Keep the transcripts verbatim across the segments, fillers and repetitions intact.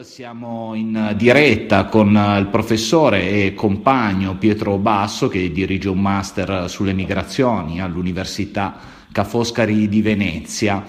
Siamo in diretta con il professore e compagno Pietro Basso, che dirige un master sulle migrazioni all'Università Ca' Foscari di Venezia.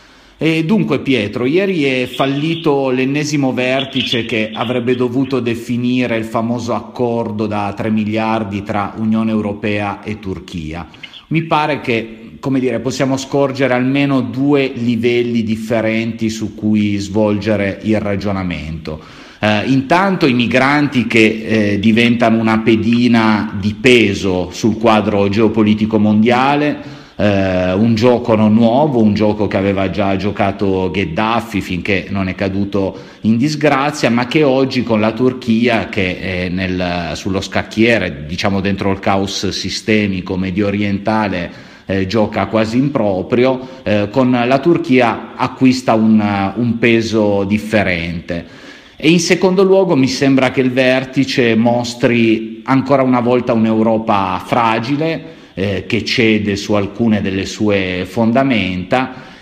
E dunque Pietro, ieri è fallito l'ennesimo vertice che avrebbe dovuto definire il famoso accordo da tre miliardi tra Unione Europea e Turchia. Mi pare che, come dire, possiamo scorgere almeno due livelli differenti su cui svolgere il ragionamento. Eh, intanto i migranti che eh, diventano una pedina di peso sul quadro geopolitico mondiale, eh, un gioco non nuovo, un gioco che aveva già giocato Gheddafi finché non è caduto in disgrazia, ma che oggi con la Turchia che è nel, sullo scacchiere, diciamo dentro il caos sistemico medio orientale, Eh, gioca quasi in proprio, eh, con la Turchia acquista un, un peso differente. E in secondo luogo mi sembra che il vertice mostri ancora una volta un'Europa fragile, eh, che cede su alcune delle sue fondamenta,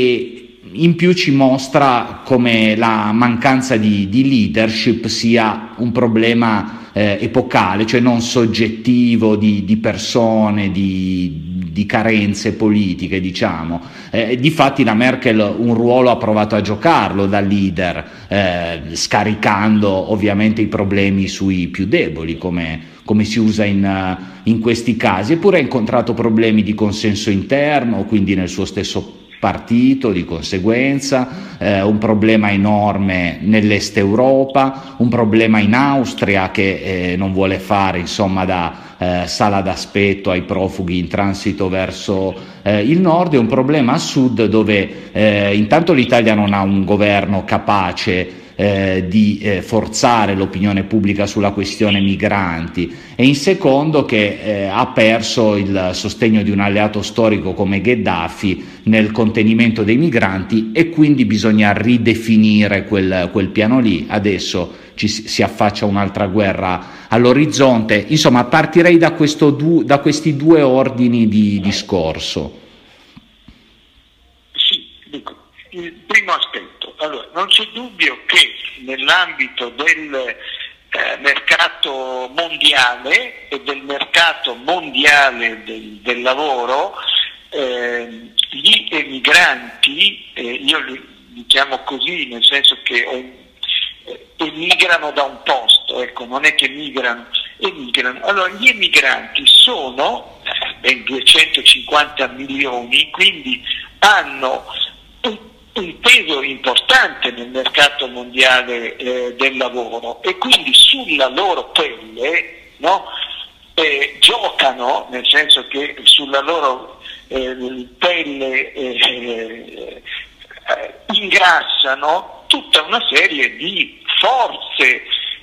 e in più ci mostra come la mancanza di, di leadership sia un problema eh, epocale, cioè non soggettivo di, di persone, di di carenze politiche, diciamo. Eh, difatti la Merkel un ruolo ha provato a giocarlo da leader, eh, scaricando ovviamente i problemi sui più deboli, come, come si usa in, in questi casi, eppure ha incontrato problemi di consenso interno, quindi nel suo stesso partito, di conseguenza, eh, un problema enorme nell'est Europa, un problema in Austria che eh, non vuole fare insomma da eh, sala d'aspetto ai profughi in transito verso eh, il nord, e un problema a sud dove eh, intanto l'Italia non ha un governo capace Eh, di eh, forzare l'opinione pubblica sulla questione migranti, e in secondo che eh, ha perso il sostegno di un alleato storico come Gheddafi nel contenimento dei migranti, e quindi bisogna ridefinire quel, quel piano lì. Adesso ci si affaccia un'altra guerra all'orizzonte. Insomma, partirei da, questo du- da questi due ordini di discorso. Sì, dico, il primo aspetto. Allora, non c'è dubbio che nell'ambito del eh, mercato mondiale e del mercato mondiale del, del lavoro, eh, gli emigranti, eh, io li, li chiamo così nel senso che eh, emigrano da un posto, ecco, non è che migrano, emigrano. Allora, gli emigranti sono ben duecentocinquanta milioni, quindi hanno un un peso importante nel mercato mondiale eh, del lavoro, e quindi sulla loro pelle, no, eh, giocano, nel senso che sulla loro eh, pelle eh, eh, ingrassano tutta una serie di forze,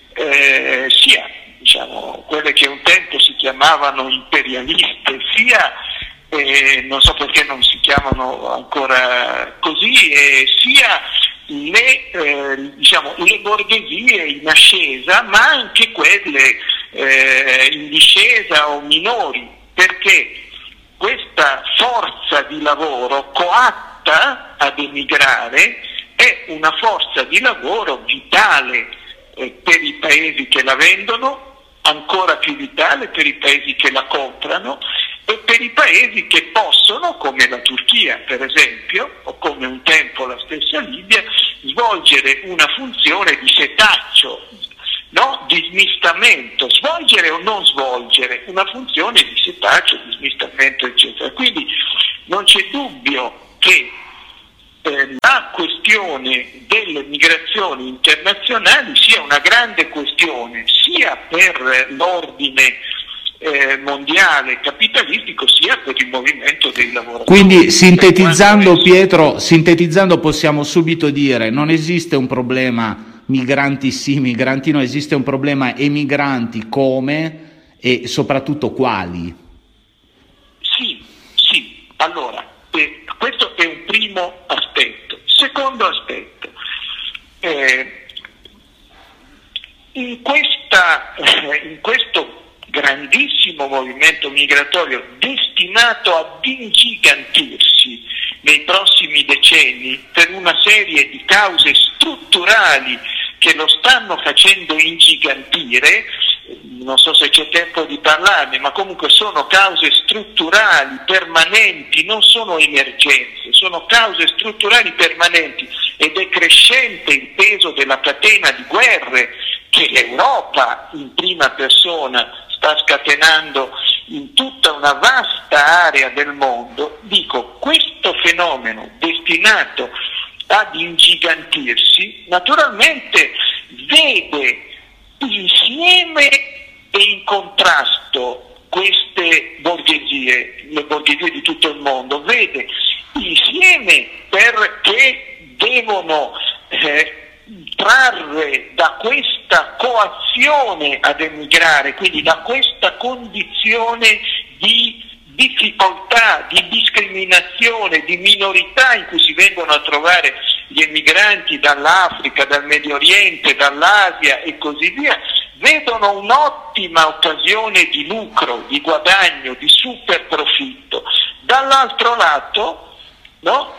eh, sia diciamo quelle che un tempo si chiamavano imperialiste, sia Eh, non so perché non si chiamano ancora così, eh, sia le, eh, diciamo, le borghesie in ascesa, ma anche quelle eh, in discesa o minori, perché questa forza di lavoro coatta ad emigrare è una forza di lavoro vitale eh, per i paesi che la vendono, ancora più vitale per i paesi che la comprano, e per i paesi che possono, come la Turchia per esempio, o come un tempo la stessa Libia, svolgere una funzione di setaccio, no? Di smistamento, svolgere o non svolgere una funzione di setaccio, di smistamento, eccetera. Quindi non c'è dubbio che eh, la questione delle migrazioni internazionali sia una grande questione sia per l'ordine Eh, mondiale capitalistico, sia per il movimento dei lavoratori. Quindi sintetizzando Pietro, sintetizzando possiamo subito dire: non esiste un problema migranti sì, migranti no, esiste un problema emigranti come e soprattutto quali. Sì, sì, allora eh, questo è un primo aspetto. Secondo aspetto, eh, in questa eh, in questo grandissimo movimento migratorio destinato ad ingigantirsi nei prossimi decenni per una serie di cause strutturali che lo stanno facendo ingigantire. Non so se c'è tempo di parlarne, ma comunque sono cause strutturali, permanenti, non sono emergenze, sono cause strutturali permanenti, ed è crescente il peso della catena di guerre che l'Europa in prima persona sta scatenando in tutta una vasta area del mondo. Dico, questo fenomeno destinato ad ingigantirsi naturalmente vede insieme e in contrasto queste borghesie, le borghesie di tutto il mondo, vede insieme perché devono eh, trarre da questa coazione ad emigrare, quindi da questa condizione di difficoltà, di discriminazione, di minorità in cui si vengono a trovare gli emigranti dall'Africa, dal Medio Oriente, dall'Asia e così via, vedono un'ottima occasione di lucro, di guadagno, di super profitto. Dall'altro lato, no,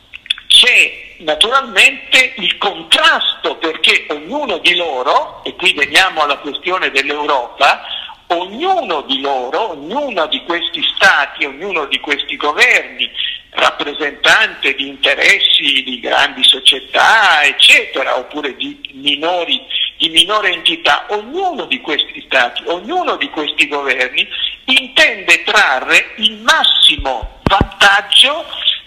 c'è naturalmente il contrasto, perché ognuno di loro, e qui veniamo alla questione dell'Europa, ognuno di loro, ognuno di questi stati, ognuno di questi governi, rappresentante di interessi di grandi società, eccetera, oppure di minori, di minore entità, ognuno di questi stati, ognuno di questi governi intende trarre il massimo vantaggio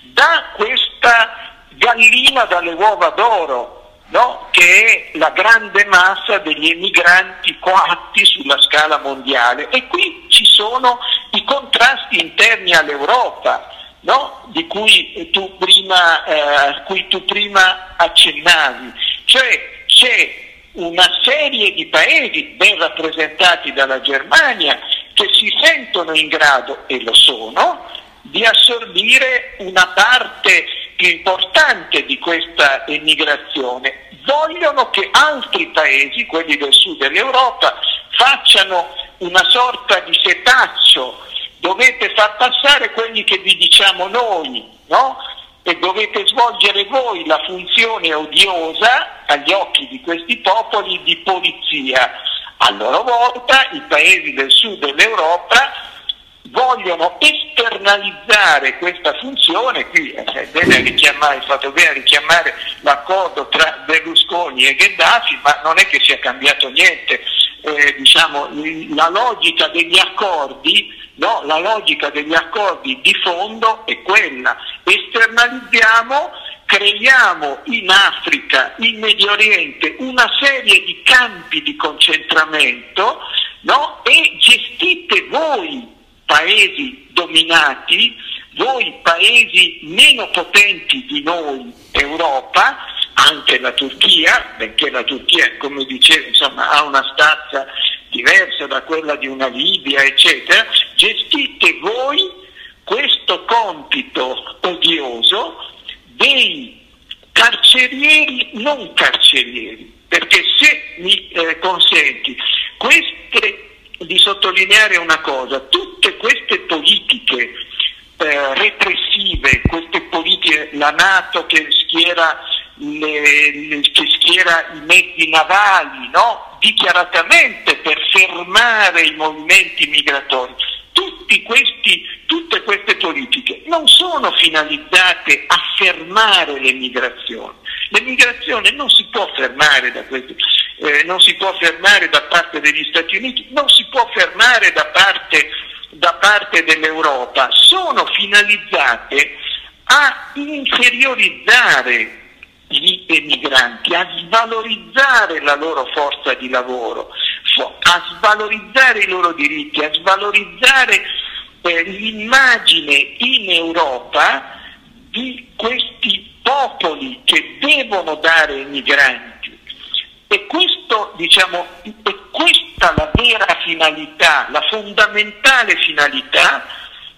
da questa gallina dalle uova d'oro, no? Che è la grande massa degli emigranti coatti sulla scala mondiale. E qui ci sono i contrasti interni all'Europa, no? Di cui tu prima, eh, cui tu prima accennavi, cioè c'è una serie di paesi ben rappresentati dalla Germania che si sentono in grado, e lo sono, di assorbire una parte più importante di questa emigrazione. Vogliono che altri paesi, quelli del sud dell'Europa, facciano una sorta di setaccio. Dovete far passare quelli che vi diciamo noi, no? E dovete svolgere voi la funzione odiosa agli occhi di questi popoli di polizia. A loro volta i paesi del sud dell'Europa vogliono esternalizzare questa funzione. Qui è bene richiamare, è fatto bene richiamare l'accordo tra Berlusconi e Gheddafi, ma non è che sia cambiato niente. Eh, diciamo, la logica degli accordi, no? La logica degli accordi di fondo è quella: esternalizziamo, creiamo in Africa, in Medio Oriente, una serie di campi di concentramento, no? E gestite voi, paesi dominati, voi paesi meno potenti di noi, Europa, anche la Turchia, benché la Turchia, come dicevo, insomma, ha una stazza diversa da quella di una Libia, eccetera, gestite voi questo compito odioso dei carcerieri non carcerieri, perché se mi eh, consenti queste, di sottolineare una cosa, tutte queste politiche eh, repressive, queste politiche, la NATO che schiera, le, le, che schiera i mezzi navali, no? Dichiaratamente per fermare i movimenti migratori, tutti questi, tutte queste politiche non sono finalizzate a fermare l'emigrazione. L'emigrazione non si può fermare da questi, eh, non si può fermare da parte degli Stati Uniti, non si può fermare da parte, da parte dell'Europa. Sono finalizzate a inferiorizzare gli emigranti, a svalorizzare la loro forza di lavoro, a svalorizzare i loro diritti, a svalorizzare eh, l'immagine in Europa di questi popoli che devono dare ai migranti. E questo, diciamo, è questa la vera finalità, la fondamentale finalità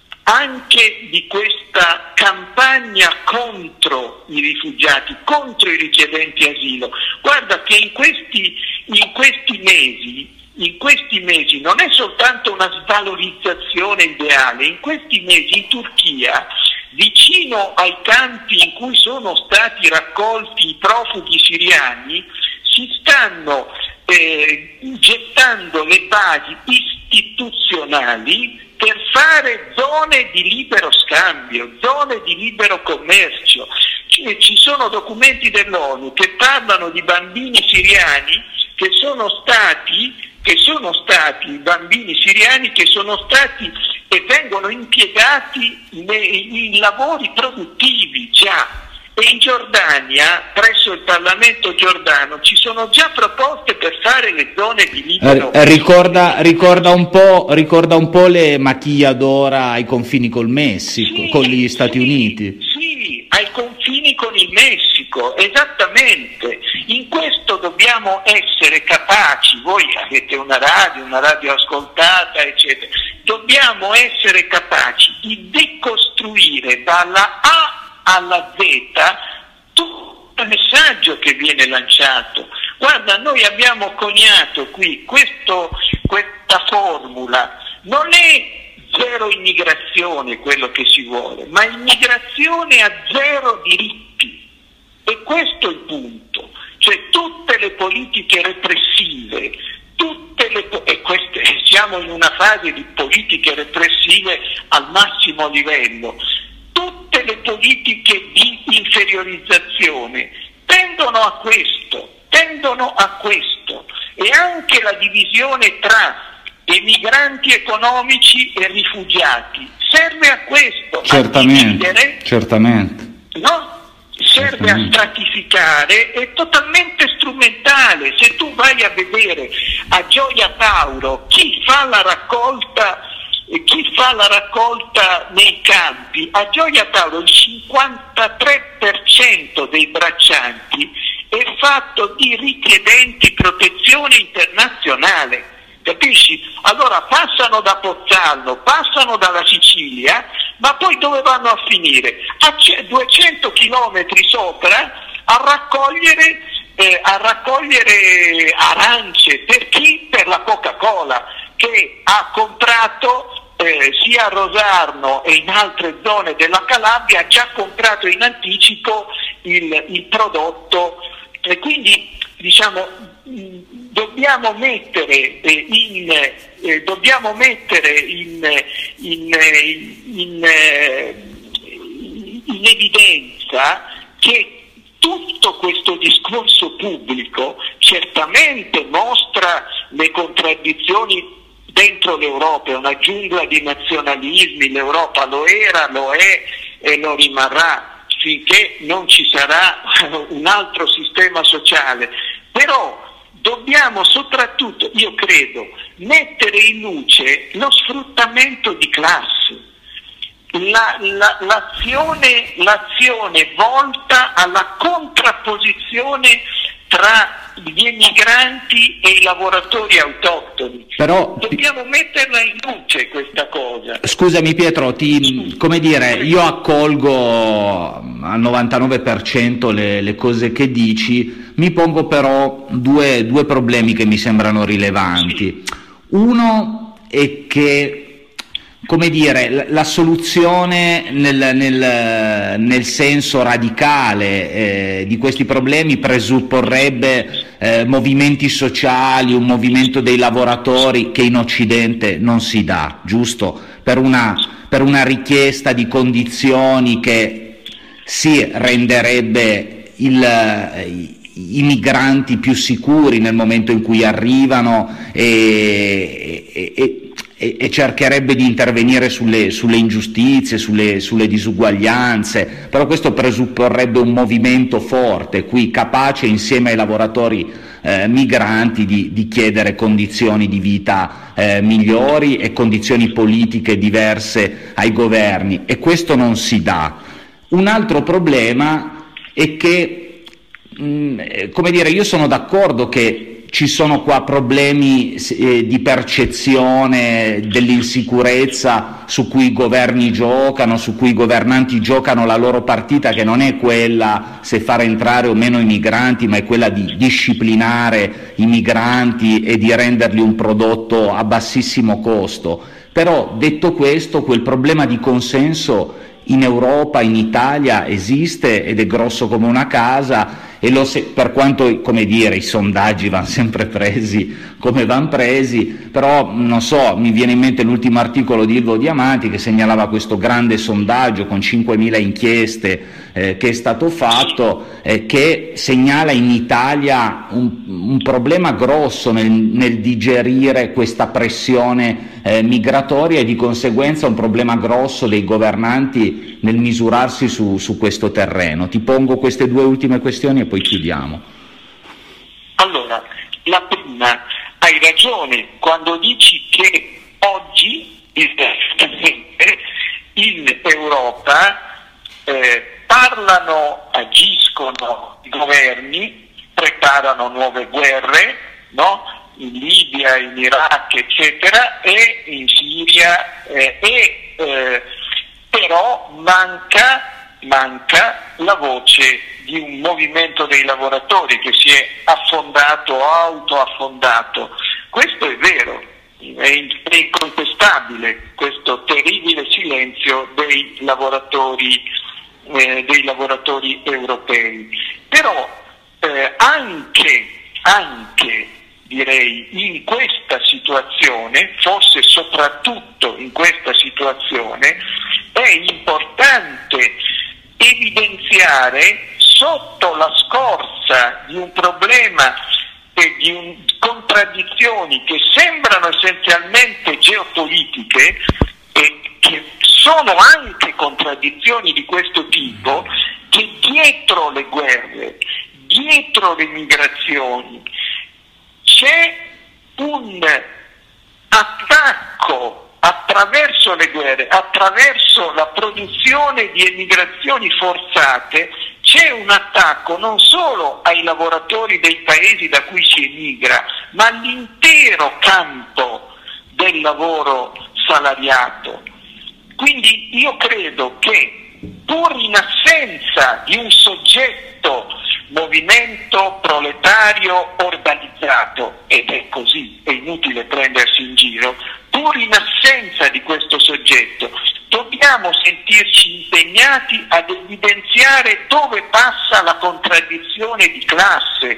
anche di questa campagna contro i rifugiati, contro i richiedenti asilo. Guarda che in questi, in questi mesi, in questi mesi non è soltanto una svalorizzazione ideale, in questi mesi in Turchia, vicino ai campi in cui sono stati raccolti i profughi siriani, si stanno eh, gettando le basi istituzionali per fare zone di libero scambio, zone di libero commercio. Ci sono documenti dell'ONU che parlano di bambini siriani che sono stati, che sono stati bambini siriani che sono stati e vengono impiegati nei, in lavori produttivi già. E in Giordania, presso il Parlamento giordano, ci sono già proposte per fare le zone di libero. Eh, ricorda, ricorda, un po', ricorda un po' le macchiadora ai confini col Messico, sì, con gli Stati sì, Uniti. Sì, ai confini con il Messico, esattamente. In questo dobbiamo essere capaci, voi avete una radio, una radio ascoltata, eccetera. Dobbiamo essere capaci di decostruire dalla A alla Z tutto il messaggio che viene lanciato. Guarda, noi abbiamo coniato qui questo, questa formula, non è zero immigrazione quello che si vuole, ma immigrazione a zero diritti, e questo è il punto, cioè tutte le politiche repressive, tutte le, e queste, siamo in una fase di politiche repressive al massimo livello. Tutte le politiche di inferiorizzazione tendono a questo, tendono a questo, e anche la divisione tra emigranti economici e rifugiati serve a questo, certamente, a dividere, certamente. No? Serve a stratificare, è totalmente strumentale. Se tu vai a vedere a Gioia Tauro chi fa la raccolta chi fa la raccolta nei campi, a Gioia Tauro il cinquantatré per cento dei braccianti è fatto di richiedenti protezione internazionale, capisci? Allora passano da Pozzallo, passano dalla Sicilia, ma poi dove vanno a finire? A duecento chilometri sopra a raccogliere, eh, a raccogliere arance. Per chi? Per la Coca-Cola, che ha comprato eh, sia a Rosarno e in altre zone della Calabria, ha già comprato in anticipo il, il prodotto, e quindi diciamo mh, dobbiamo mettere eh, in eh, dobbiamo mettere in, in, in, in, in evidenza che tutto questo discorso pubblico certamente mostra le contraddizioni dentro l'Europa, è una giungla di nazionalismi, l'Europa lo era, lo è e lo rimarrà finché non ci sarà un altro sistema sociale, però dobbiamo soprattutto, io credo, mettere in luce lo sfruttamento di classe. La, la, l'azione, l'azione volta alla contrapposizione tra gli emigranti e i lavoratori autoctoni. Però dobbiamo metterla in luce questa cosa. Scusami Pietro, ti, come dire, io accolgo al novantanove per cento le, le cose che dici, mi pongo però due, due problemi che mi sembrano rilevanti. Sì. Uno è che, come dire, la, la soluzione nel, nel, nel senso radicale eh, di questi problemi presupporrebbe eh, movimenti sociali, un movimento dei lavoratori che in Occidente non si dà, giusto? Per una, per una richiesta di condizioni che si renderebbe il, i migranti più sicuri nel momento in cui arrivano e, e, e e cercherebbe di intervenire sulle, sulle ingiustizie, sulle, sulle disuguaglianze, però questo presupporrebbe un movimento forte qui, capace insieme ai lavoratori eh, migranti di, di chiedere condizioni di vita eh, migliori e condizioni politiche diverse ai governi, e questo non si dà. Un altro problema è che, mh, come dire, io sono d'accordo che ci sono qua problemi eh, di percezione dell'insicurezza su cui i governi giocano, su cui i governanti giocano la loro partita, che non è quella se far entrare o meno i migranti, ma è quella di disciplinare i migranti e di renderli un prodotto a bassissimo costo. Però, detto questo, quel problema di consenso in Europa, in Italia esiste ed è grosso come una casa, e lo se, per quanto, come dire, i sondaggi vanno sempre presi come van presi, però non so, mi viene in mente l'ultimo articolo di Ilvo Diamanti che segnalava questo grande sondaggio con cinquemila inchieste eh, che è stato fatto, eh, che segnala in Italia un, un problema grosso nel, nel digerire questa pressione eh, migratoria e di conseguenza un problema grosso dei governanti nel misurarsi su, su questo terreno. Ti pongo queste due ultime questioni e poi chiudiamo. Allora, la prima, hai ragione quando dici che oggi in Europa eh, parlano, agiscono i governi, preparano nuove guerre, no? In Libia, in Iraq, eccetera, e in Siria, eh, e eh, però manca, manca la voce di un movimento dei lavoratori che si è affondato, autoaffondato. Questo è vero, è incontestabile questo terribile silenzio dei lavoratori, eh, dei lavoratori europei. Però eh, anche, anche direi in questa situazione, forse soprattutto in questa situazione, è importante evidenziare sotto la scorza di un problema e di un, contraddizioni che sembrano essenzialmente geopolitiche e che sono anche contraddizioni di questo tipo, che dietro le guerre, dietro le migrazioni, c'è un attacco attraverso le guerre, attraverso la produzione di emigrazioni forzate, c'è un attacco non solo ai lavoratori dei paesi da cui si emigra, ma all'intero campo del lavoro salariato. Quindi io credo che pur in assenza di un soggetto movimento proletario organizzato, ed è così, è inutile prendersi in giro, pur in assenza di questo soggetto dobbiamo sentirci impegnati ad evidenziare dove passa la contraddizione di classe,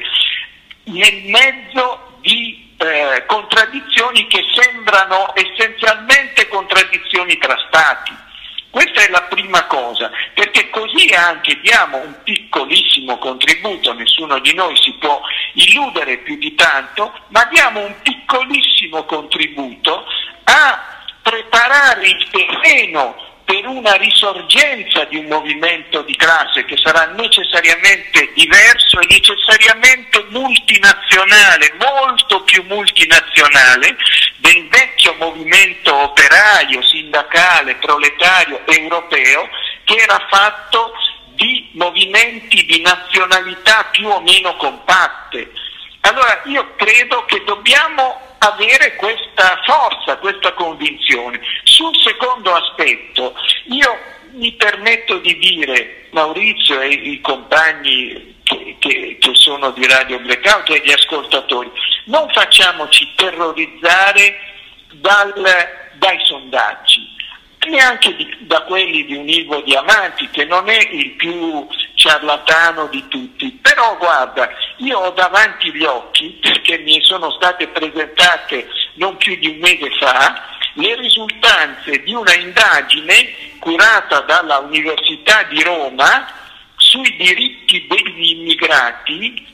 nel mezzo di eh, contraddizioni che sembrano essenzialmente contraddizioni tra stati. Questa è la prima cosa, perché così anche diamo un piccolissimo contributo, nessuno di noi si può illudere più di tanto, ma diamo un piccolissimo contributo a preparare il terreno per una risorgenza di un movimento di classe che sarà necessariamente diverso e necessariamente multinazionale, molto più multinazionale del vecchio movimento operaio, sindacale, proletario, europeo, che era fatto di movimenti di nazionalità più o meno compatte. Allora io credo che dobbiamo avere questa forza, questa convinzione. Sul secondo aspetto, io mi permetto di dire, Maurizio e i compagni che, che, che sono di Radio Blackout e gli ascoltatori, non facciamoci terrorizzare dal, dai sondaggi, neanche di, da quelli di un Ilvo Diamanti, che non è il più ciarlatano di tutti, però guarda, io ho davanti gli occhi, perché mi sono state presentate non più di un mese fa, le risultanze di una indagine curata dalla Università di Roma sui diritti degli immigrati,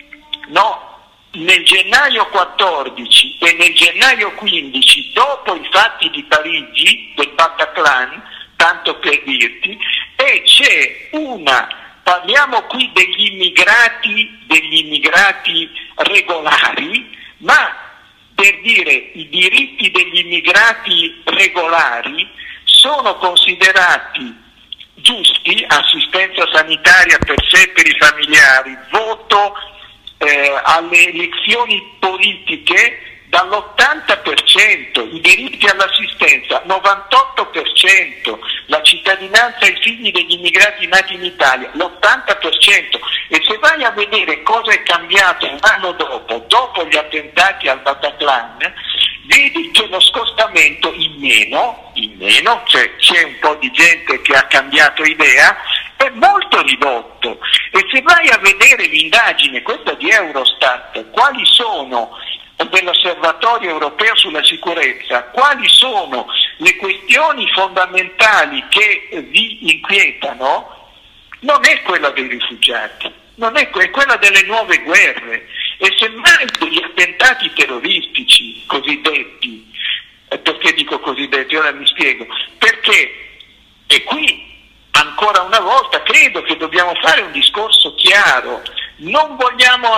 no, nel gennaio quattordici e nel gennaio quindici, dopo i fatti di Parigi, del Bataclan, tanto per dirti, e c'è una, parliamo qui degli immigrati, degli immigrati regolari, ma per dire i diritti degli immigrati regolari sono considerati giusti, assistenza sanitaria per sé e per i familiari, voto eh, alle elezioni politiche dall'ottanta per cento, i diritti all'assistenza novantotto per cento, la cittadinanza ai figli degli immigrati nati in Italia l'ottanta per cento. E se vai a vedere cosa è cambiato un anno dopo, dopo gli attentati al Bataclan, vedi che lo scostamento in meno, in meno, cioè c'è un po' di gente che ha cambiato idea, è molto ridotto, e se vai a vedere l'indagine, questa di Eurostat, quali sono, dell'Osservatorio Europeo sulla Sicurezza, quali sono le questioni fondamentali che vi inquietano, non è quella dei rifugiati, non è, è quella delle nuove guerre, e semmai degli attentati terroristici cosiddetti. Perché dico cosiddetti? Ora mi spiego. Perché, e qui ancora una volta credo che dobbiamo fare un discorso chiaro, non vogliamo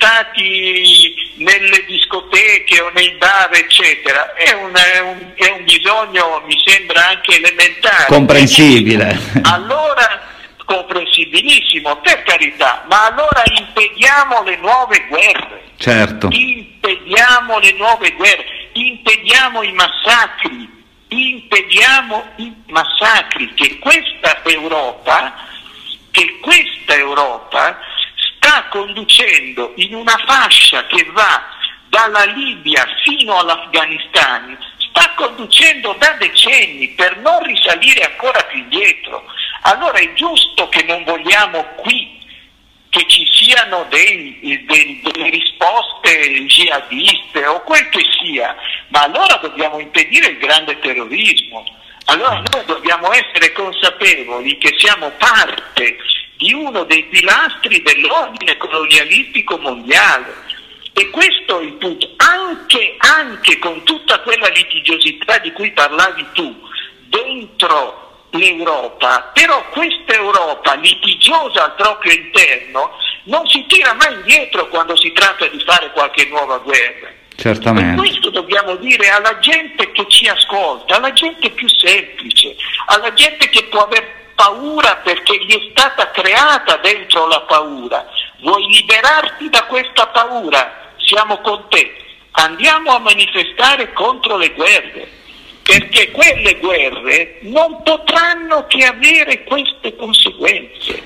attentati nelle discoteche o nei bar eccetera, è un, è un, è un bisogno, mi sembra anche elementare. Comprensibile. Allora, comprensibilissimo, per carità, ma allora impediamo le nuove guerre. Certo. Impediamo le nuove guerre, impediamo i massacri, impediamo i massacri che questa Europa, che questa Europa sta conducendo in una fascia che va dalla Libia fino all'Afghanistan, sta conducendo da decenni per non risalire ancora più indietro. Allora è giusto che non vogliamo qui che ci siano dei, dei, delle risposte jihadiste o quel che sia, ma allora dobbiamo impedire il grande terrorismo. Allora noi dobbiamo essere consapevoli che siamo parte di uno dei pilastri dell'ordine colonialistico mondiale, e questo è il punto, anche, anche con tutta quella litigiosità di cui parlavi tu dentro l'Europa, però questa Europa litigiosa al proprio interno non si tira mai indietro quando si tratta di fare qualche nuova guerra. Certamente. E questo dobbiamo dire alla gente che ci ascolta, alla gente più semplice, alla gente che può aver paura perché gli è stata creata dentro la paura. Vuoi liberarti da questa paura? Siamo con te. Andiamo a manifestare contro le guerre, perché quelle guerre non potranno che avere queste conseguenze.